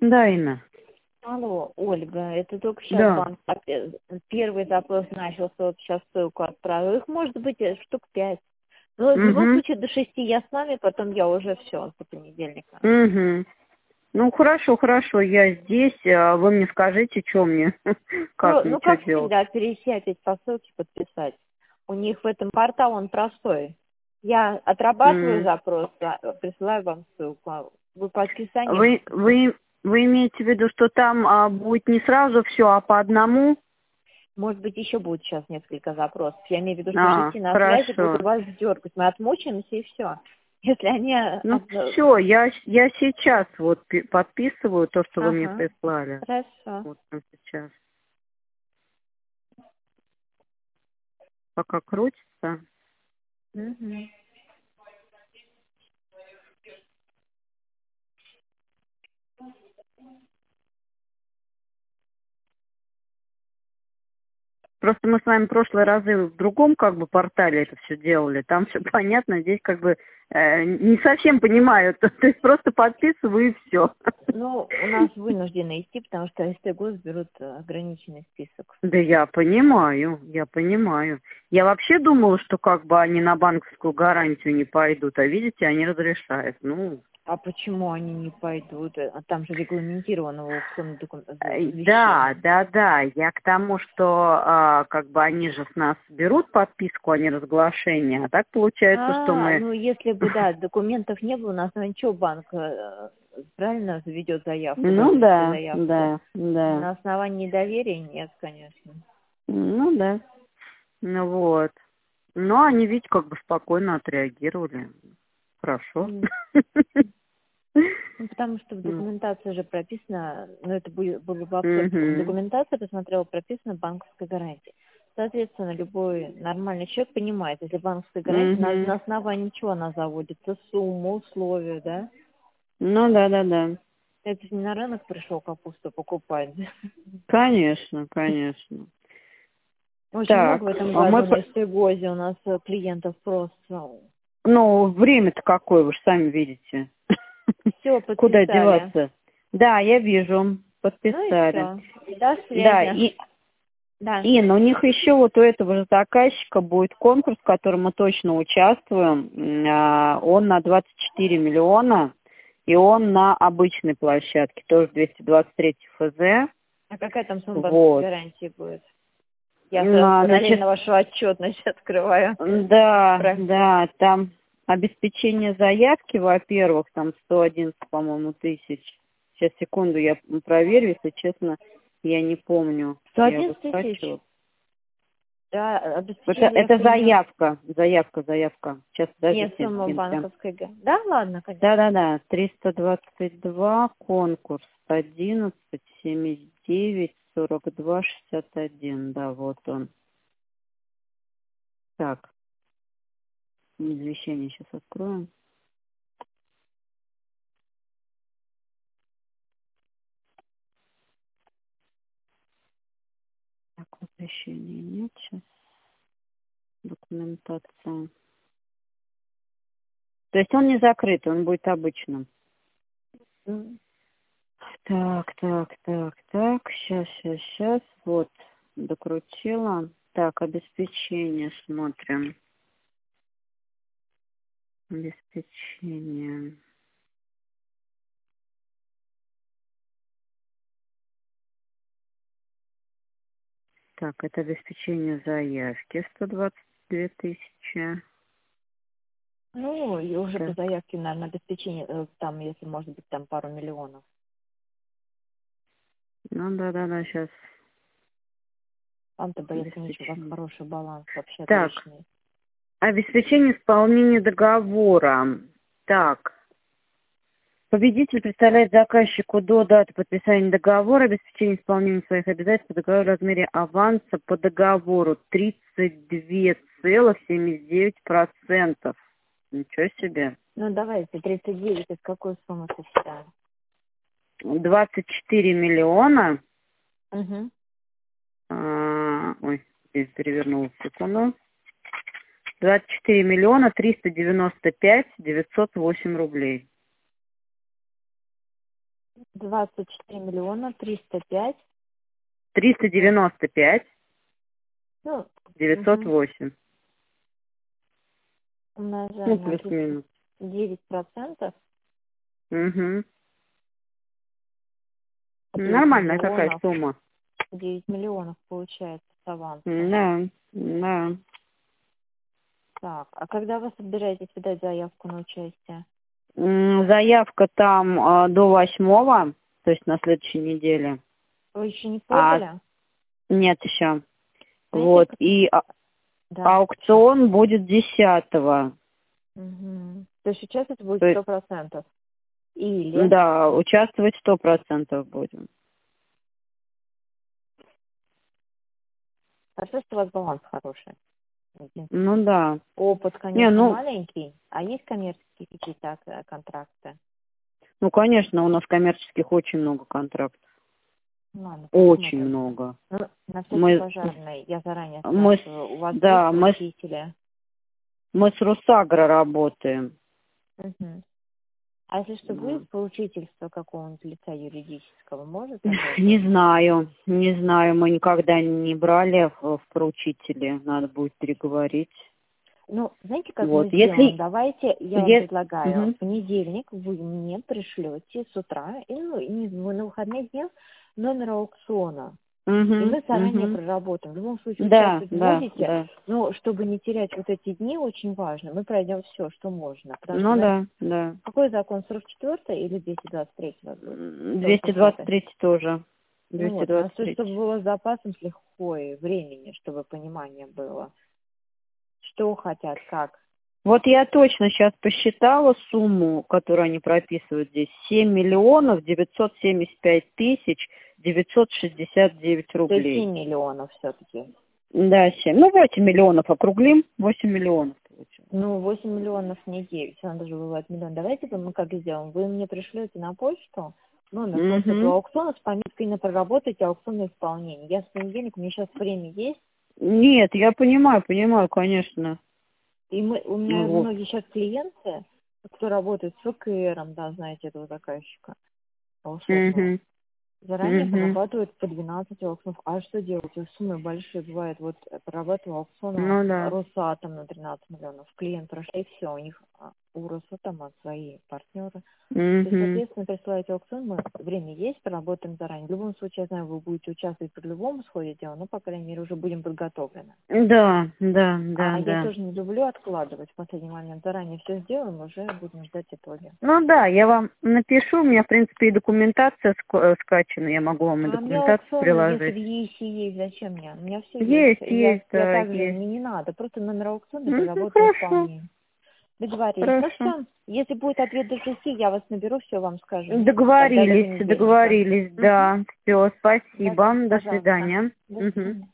Да, Инна. Алло, Ольга, это только сейчас Да. банк первый запрос начался, вот сейчас ссылку отправил. Их может быть штук 5. Но в любом Угу. случае до 6 я с вами, потом я уже все до понедельника. Угу. Ну, хорошо, хорошо, я здесь, а вы мне скажите, что мне, как мне, Ну, что как делать. всегда, перейти опять по ссылке подписать. У них в этом портал он простой. Я отрабатываю М. запрос, присылаю вам ссылку. Вы по подписанию. Вы имеете в виду, что там будет не сразу все, а по одному? Может быть, еще будет сейчас несколько запросов. Я имею в виду, что жители на связи будут Хорошо. вас дергать. Мы отмучаемся и все. Если они... Ну, все, я сейчас вот подписываю то, что вы мне Ага, прислали. хорошо. Вот сейчас. Пока крутится. Мгм. Просто мы с вами в прошлые разы в другом как бы портале это все делали. Там все понятно, здесь как бы не совсем понимаю. То есть просто подписываю и все. Ну, у нас вынуждены идти, потому что СТГОС берут ограниченный список. Да я понимаю, я понимаю. Я вообще думала, что как бы они на банковскую гарантию не пойдут, а видите, они разрешают. Ну, А почему они не пойдут? А там же регламентировано в аукционном да, завещании. да, да. Я к тому, что как бы они же с нас берут подписку, а не разглашение. А так получается, что мы... Ну если бы, да, документов не было, на основании чего банк правильно заведет заявку, Ну выпишет да, заявку? да, да. На основании доверия нет, конечно. Ну да. Ну вот. Но они, ведь как бы спокойно отреагировали. Хорошо. М. Ну, потому что в документации уже прописано, ну, это было бы абсурдно. В Мгм. документации, посмотрела, прописана банковская гарантия. Соответственно, любой нормальный человек понимает, если банковская гарантия, на Мгм. основании чего она заводится, сумму, условия, да? Ну да, да, да. Это же не на рынок пришел капусту покупать. Конечно, конечно. Очень много в Так, этом а мы... году на Эстегозе у нас клиентов просто. Ну, время-то какое, вы же сами видите. Все, Куда подписали. деваться? Да, я вижу. Ну и Подписали. все. До Да, связи. Да. Инна, у них еще вот у этого же заказчика будет конкурс, в котором мы точно участвуем. Он на 24 миллиона, и он на обычной площадке, тоже 223 ФЗ. А какая там сумма банковской Вот. гарантии будет? Я сразу Значит, параллельно вашу отчетность открываю. да, да, там обеспечение заявки, во-первых, там 111, по-моему, тысяч. Сейчас, секунду, я проверю, если честно, я не помню. Я его 111 тысяч. скачивала. Да, Это, обеспечение это заявки не... заявка. Сейчас, Нет, подождите. сумма Прям. банковской... Да, ладно, конечно. Да-да-да, 322, конкурс, 11, 79, 42, 61, да, вот он. Так, извещение сейчас откроем. Так, возвращения нет сейчас, документация. То есть он не закрыт, он будет обычным. М. Так, сейчас, вот, докрутила. Так, обеспечение смотрим. Обеспечение. Так, это обеспечение заявки 122 тысячи. Ну, и уже по Так, заявке, наверное, обеспечение, там, если может быть, там пару миллионов. ну да, сейчас Вам-то бояться нечего, у вас обеспечение. хороший баланс вообще Так, отличный. обеспечение исполнения договора. Так, победитель представляет заказчику до даты подписания договора обеспечение исполнения своих обязательств по договору в размере аванса по договору 32,79%. Ничего себе. Ну, давайте, 39, из какой суммы сочетаем? 24 миллиона. Угу. Ой, здесь перевернула, секунду. 24 миллиона 395 908 рублей. 24 миллиона 305. 395 Ну, 908. умножаем Ну, на плюс-минус. 9%. Угу. 9 Нормальная такая миллионов. сумма. 9 миллионов получается с авансом. Да, да. Так, а когда вы собираетесь подать заявку на участие? Заявка там до 8-го, то есть на следующей неделе. Вы еще не подали? Нет еще. Знаете, Вот. как- И Да. аукцион будет 10-го. Угу. То есть сейчас это будет То есть, 100%. Или? да, участвовать 100% будем. Хорошо, что у вас баланс хороший. Ну да. Опыт, конечно, маленький, а есть коммерческие какие-то контракты? Ну, конечно, у нас коммерческих очень много контрактов. Ладно, Очень посмотрим. много. Ну, на всякий пожарный, я заранее спрашиваю, у вас да, есть поручители? мы с Русагро работаем. Угу. А если что, будет поручительство какого-нибудь лица юридического? Может? Не знаю, мы никогда не брали в поручители, надо будет переговорить. Ну, знаете, как Вот. мы сделаем? Давайте, я вам предлагаю, в Мгм. понедельник вы мне пришлете с утра, и, ну, и на выходных днях номер аукциона. Мгм. И мы заранее Мгм. проработаем. В любом случае, Да, участвовать будете, да. но чтобы не терять вот эти дни, очень важно. Мы пройдем все, что можно. Потому Ну что, да. какой закон, 44 или 223? 223 тоже. Ну вот, у нас все, 223. чтобы было с запасом, с лихвой времени, чтобы понимание было. Что хотят, как. Вот я точно сейчас посчитала сумму, которую они прописывают здесь. 7 965 969 То есть рублей. 7 миллионов все-таки. Да, 7. Ну, 8 миллионов округлим. 8 миллионов получилось. Ну, 8 миллионов не 9, надо же бывает миллион. Давайте мы как сделаем. Вы мне пришлете на почту номер просто этого аукциона с пометкой на проработать аукционное исполнение. Я в понедельник, у меня сейчас время есть. Нет, я понимаю, конечно. И у меня Вот. многие сейчас клиенты, кто работает с ВКРом, да, знаете этого заказчика волшебного, заранее прорабатывают по 12 аукционов. А что делать? Суммы большие бывают. Вот прорабатывал аукцион Росатом на 13 миллионов. Клиент прошли, и все, у них у Росатома свои партнеры. То есть, соответственно, присылаете аукцион, время есть, проработаем заранее. В любом случае, я знаю, вы будете участвовать при любом исходе дела, но, по крайней мере, уже будем подготовлены. Да. Я тоже не люблю откладывать в последний момент. Заранее все сделаем, уже будем ждать итоги. Ну да, я вам напишу, у меня, в принципе, и документация скачана, я могу вам и документацию приложить. Если в ЕИСе есть, зачем мне? У меня все есть. Я также, мне не надо, просто номер аукциона проработаю исполнение. Договорились. Хорошо. Ну все, если будет ответ до 6, я вас наберу, все вам скажу. Договорились, да. Все, спасибо. До свидания. До свидания.